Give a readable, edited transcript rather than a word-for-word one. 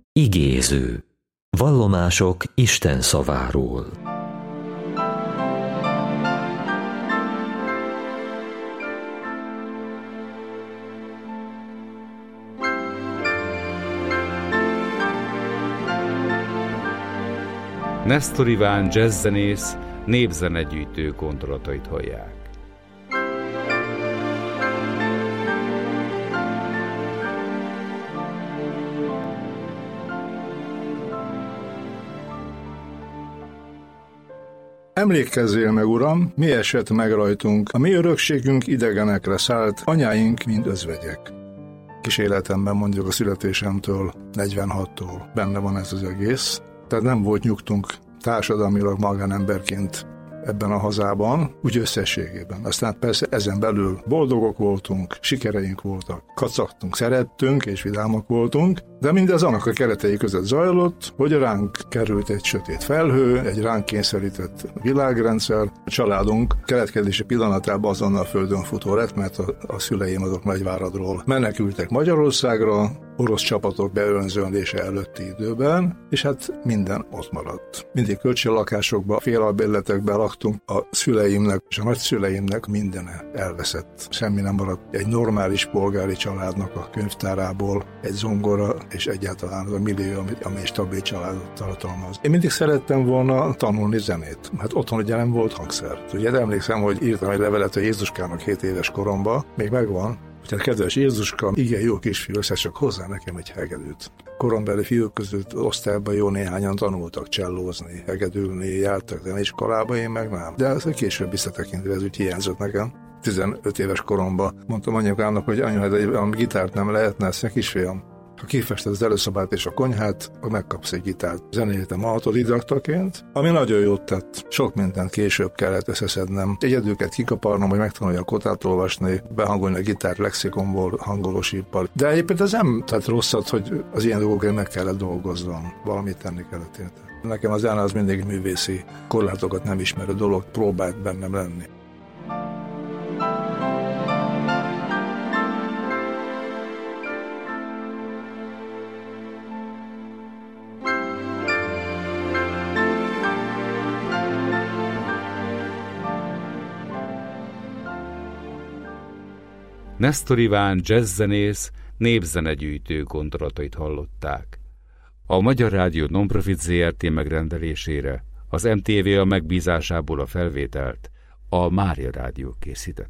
Igéző. Vallomások Isten szaváról. Nestor Iván jazzzenész népzenegyűjtő gondolatait hallják. Emlékezzél meg, Uram, mi esett meg rajtunk, a mi örökségünk idegenekre szállt, anyáink mind özvegyek. Kis életemben, mondjuk a születésemtől, 46-tól benne van ez az egész, tehát nem volt nyugtunk társadalmilag magánemberként ebben a hazában, úgy összességében. Aztán persze ezen belül boldogok voltunk, sikereink voltak, kacagtunk, szerettünk és vidámak voltunk, de mindez annak a keretei között zajlott, hogy ránk került egy sötét felhő, egy ránk kényszerített világrendszer. A családunk keletkezési pillanatában azonnal földön futó lett, mert a szüleim azok Nagyváradról menekültek Magyarországra, orosz csapatok beönzölése előtti időben, és hát minden ott maradt. Mindig kölcsönlakásokba, félalbérletekben laktunk, a szüleimnek és a nagyszüleimnek mindene elveszett. Semmi nem maradt egy normális polgári családnak a könyvtárából, egy zongora és egyáltalán az a millió, ami stabil családot tartalmaz. Én mindig szerettem volna tanulni zenét. Hát otthon ugye nem volt hangszer. Ugye emlékszem, hogy írtam egy levelet a Jézuskának 7 éves koromban, még megvan. Tehát kedves Jézuska, igen jó kisfiú, össze csak hozzá nekem egy hegedűt. Korombeli fiúk között osztályban jó néhányan tanultak csellózni, hegedülni, jártak zeneiskolába, én meg nem. De ez később visszatekintve, ez úgy hiányzott nekem. 15 éves koromban mondtam anyukámnak, hogy anya, a gitárt nem lehetne, ezt kisfiam. Ha kifested az előszobát és a konyhát, akkor megkapsz egy gitárt. Zenéltem autodidaktaként, ami nagyon jót tett. Sok mindent később kellett összeszednem. Egyedülket kikaparnom, hogy megtanulja a kotát olvasni, behangolni a gitárt lexikonból, hangolósíppal. De egyébként ez nem tett rosszat, hogy az ilyen dolgokért meg kellett dolgoznom. Valamit tenni kellett érte. Nekem az zene az mindig művészi korlátokat nem ismerő dolog, próbált bennem lenni. Nestor Iván jazzzenész népzenegyűjtő gondolatait hallották. A Magyar Rádió Nonprofit Zrt. Megrendelésére az MTV a megbízásából a felvételt a Mária Rádió készített.